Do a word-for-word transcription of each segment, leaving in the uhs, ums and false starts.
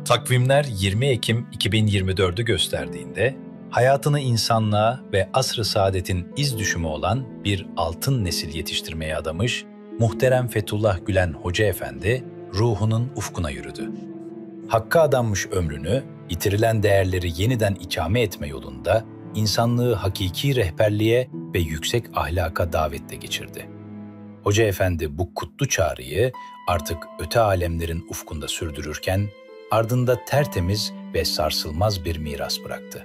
Takvimler yirmi Ekim iki bin yirmi dördü gösterdiğinde, hayatını insanlığa ve asr-ı saadetin iz düşümü olan bir altın nesil yetiştirmeye adamış, muhterem Fethullah Gülen Hoca Efendi, ruhunun ufkuna yürüdü. Hakka adanmış ömrünü, yitirilen değerleri yeniden ikame etme yolunda, insanlığı hakiki rehberliğe ve yüksek ahlaka davetle geçirdi. Hoca Efendi bu kutlu çağrıyı artık öte alemlerin ufkunda sürdürürken, ardında tertemiz ve sarsılmaz bir miras bıraktı.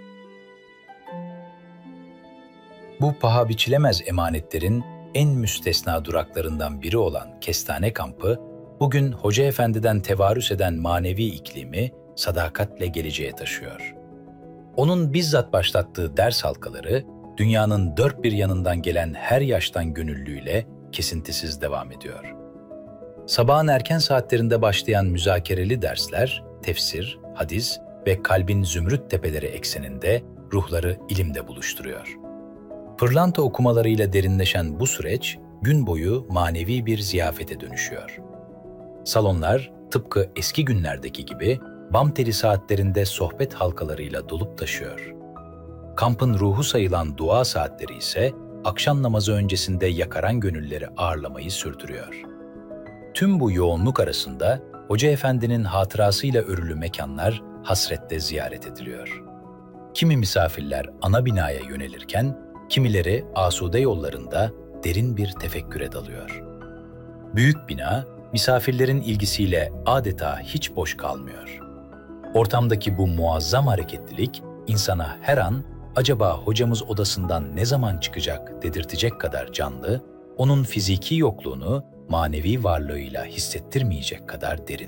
Bu paha biçilemez emanetlerin en müstesna duraklarından biri olan Kestane Kampı, bugün Hoca Efendi'den tevarüs eden manevi iklimi sadakatle geleceğe taşıyor. Onun bizzat başlattığı ders halkaları, dünyanın dört bir yanından gelen her yaştan gönüllüyle kesintisiz devam ediyor. Sabahın erken saatlerinde başlayan müzakereli dersler, tefsir, hadis ve kalbin zümrüt tepeleri ekseninde ruhları ilimde buluşturuyor. Pırlanta okumalarıyla derinleşen bu süreç, gün boyu manevi bir ziyafete dönüşüyor. Salonlar, tıpkı eski günlerdeki gibi, bam teli saatlerinde sohbet halkalarıyla dolup taşıyor. Kampın ruhu sayılan dua saatleri ise, akşam namazı öncesinde yakaran gönülleri ağırlamayı sürdürüyor. Tüm bu yoğunluk arasında, Hoca Efendi'nin hatırasıyla örülü mekanlar hasretle ziyaret ediliyor. Kimi misafirler ana binaya yönelirken, kimileri asude yollarında derin bir tefekküre dalıyor. Büyük bina, misafirlerin ilgisiyle adeta hiç boş kalmıyor. Ortamdaki bu muazzam hareketlilik, insana her an acaba hocamız odasından ne zaman çıkacak dedirtecek kadar canlı, onun fiziki yokluğunu manevi varlığıyla hissettirmeyecek kadar derin.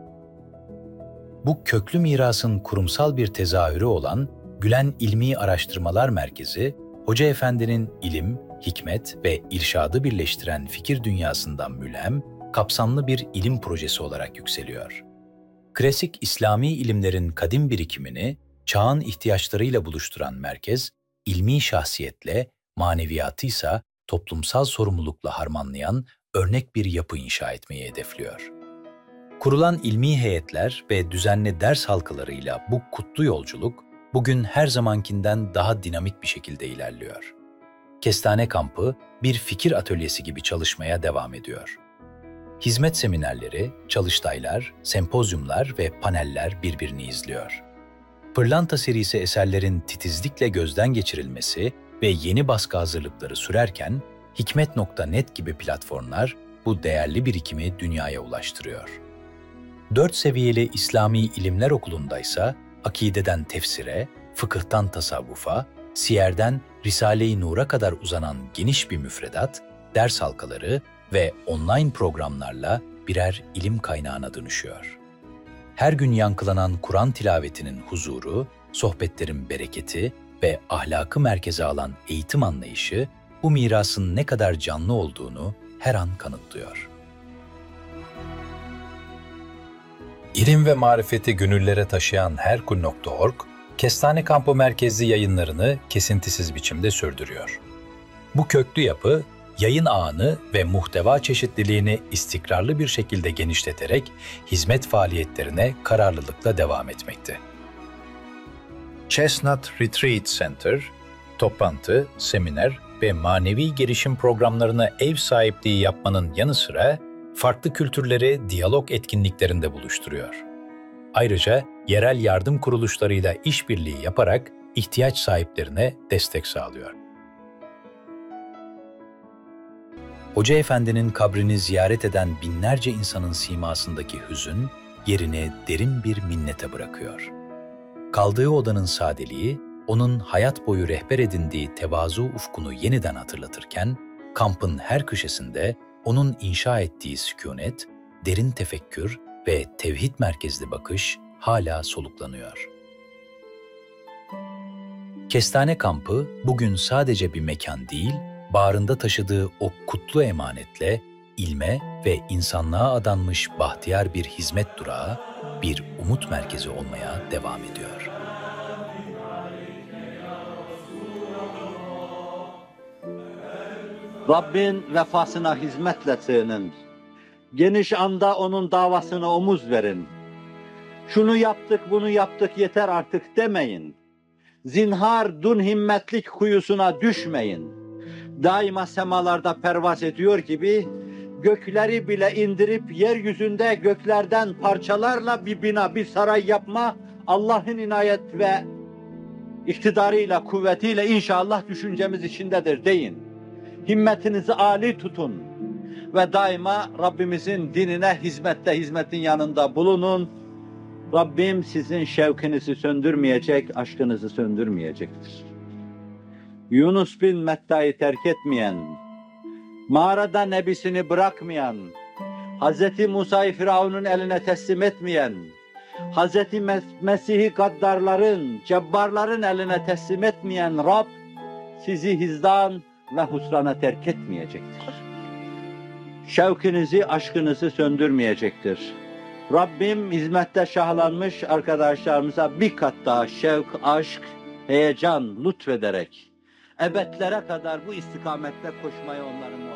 Bu köklü mirasın kurumsal bir tezahürü olan Gülen İlmi Araştırmalar Merkezi, Hoca Efendi'nin ilim, hikmet ve irşadı birleştiren fikir dünyasından mülhem, kapsamlı bir ilim projesi olarak yükseliyor. Klasik İslami ilimlerin kadim birikimini çağın ihtiyaçlarıyla buluşturan merkez, ilmi şahsiyetle, maneviyatıysa toplumsal sorumlulukla harmanlayan örnek bir yapı inşa etmeyi hedefliyor. Kurulan ilmi heyetler ve düzenli ders halkalarıyla bu kutlu yolculuk, bugün her zamankinden daha dinamik bir şekilde ilerliyor. Kestane Kampı, bir fikir atölyesi gibi çalışmaya devam ediyor. Hizmet seminerleri, çalıştaylar, sempozyumlar ve paneller birbirini izliyor. Pırlanta serisi eserlerin titizlikle gözden geçirilmesi ve yeni baskı hazırlıkları sürerken, Hikmet nokta net gibi platformlar bu değerli birikimi dünyaya ulaştırıyor. Dört seviyeli İslami İlimler Okulu'ndaysa, akideden tefsire, fıkıhtan tasavvufa, siyerden Risale-i Nur'a kadar uzanan geniş bir müfredat, ders halkaları ve online programlarla birer ilim kaynağına dönüşüyor. Her gün yankılanan Kur'an tilavetinin huzuru, sohbetlerin bereketi ve ahlakı merkeze alan eğitim anlayışı, bu mirasın ne kadar canlı olduğunu her an kanıtlıyor. İlim ve marifeti gönüllere taşıyan herkul nokta org, Kestane Kampı merkezli yayınlarını kesintisiz biçimde sürdürüyor. Bu köklü yapı, yayın ağını ve muhteva çeşitliliğini istikrarlı bir şekilde genişleterek hizmet faaliyetlerine kararlılıkla devam etmekte. Chestnut Retreat Center, toplantı, seminer ve manevi gelişim programlarına ev sahipliği yapmanın yanı sıra farklı kültürleri diyalog etkinliklerinde buluşturuyor. Ayrıca yerel yardım kuruluşlarıyla işbirliği yaparak ihtiyaç sahiplerine destek sağlıyor. Hoca Efendi'nin kabrini ziyaret eden binlerce insanın simasındaki hüzün, yerini derin bir minnete bırakıyor. Kaldığı odanın sadeliği, onun hayat boyu rehber edindiği tevazu ufkunu yeniden hatırlatırken, kampın her köşesinde onun inşa ettiği sükûnet, derin tefekkür ve tevhid merkezli bakış hala soluklanıyor. Kestane Kampı bugün sadece bir mekan değil, bağrında taşıdığı o kutlu emanetle ilme ve insanlığa adanmış bahtiyar bir hizmet durağı, bir umut merkezi olmaya devam ediyor. Rabbin vefasına hizmetle sığının. Geniş anda onun davasına omuz verin. Şunu yaptık, bunu yaptık, yeter artık demeyin. Zinhar dun himmetlik kuyusuna düşmeyin. Daima semalarda pervaz ediyor gibi gökleri bile indirip yeryüzünde göklerden parçalarla bir bina, bir saray yapma Allah'ın inayet ve iktidarıyla, kuvvetiyle inşallah düşüncemiz içindedir deyin. Himmetinizi âli tutun ve daima Rabbimizin dinine hizmette, hizmetin yanında bulunun. Rabbim sizin şevkinizi söndürmeyecek, aşkınızı söndürmeyecektir. Yunus bin Metta'yı terk etmeyen, mağarada nebisini bırakmayan, Hazreti Musa'yı Firavun'un eline teslim etmeyen, Hazreti Mes- Mesih'i gaddarların, cebbarların eline teslim etmeyen Rab, sizi hizdan ve husrana terk etmeyecektir. Şevkinizi, aşkınızı söndürmeyecektir. Rabbim hizmette şahlanmış arkadaşlarımıza bir kat daha şevk, aşk, heyecan lütfederek ebedlere kadar bu istikamette koşmayı onların